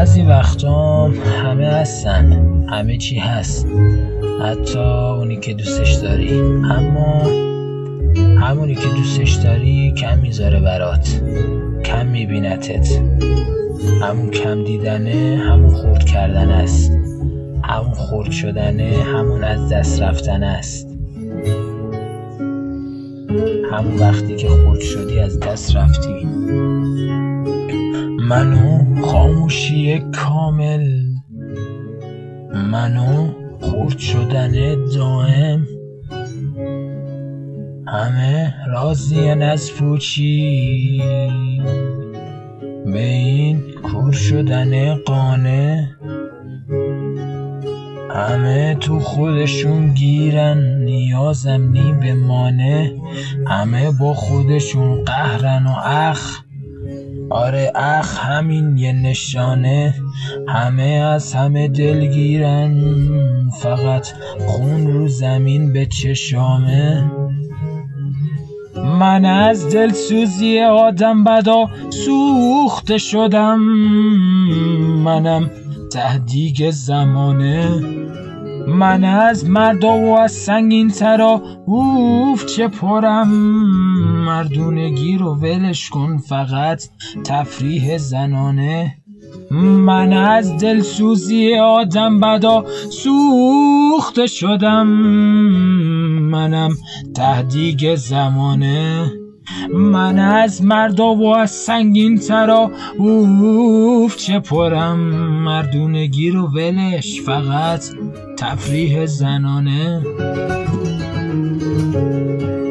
بعضی وقتا همه هستن، همه چی هست، حتی اونی که دوستش داری، اما همونی که دوستش داری کم میذاره برات، کم میبینتت. همون کم دیدنه همون خورد کردن است، همون خورد شدنه همون از دست رفتن است، همون وقتی که خورد شدی از دست رفتی. منو خاموشی کامل، منو خورد شدن دائم، همه راضین از پوچی به این کور شدن قانع. همه تو خودشون گیرن نیازم نی بمانه، همه با خودشون قهرن و آره همین یه نشانه. همه از همه دلگیرن، فقط خون رو زمین به چشامه. من از دلسوزی آدم بدا سوخته شدم، منم تهدیگ زمانه. من از مردا و از سنگین ترا چه پرم، مردونگی رو ولش کن فقط تفریح زنانه. من از دلسوزی آدم بدا سوخته شدم، منم تهدیگ زمانه. من از مردا و از سنگین ترا چه پرم، مردونگی رو ولش فقط تفریح زنانه.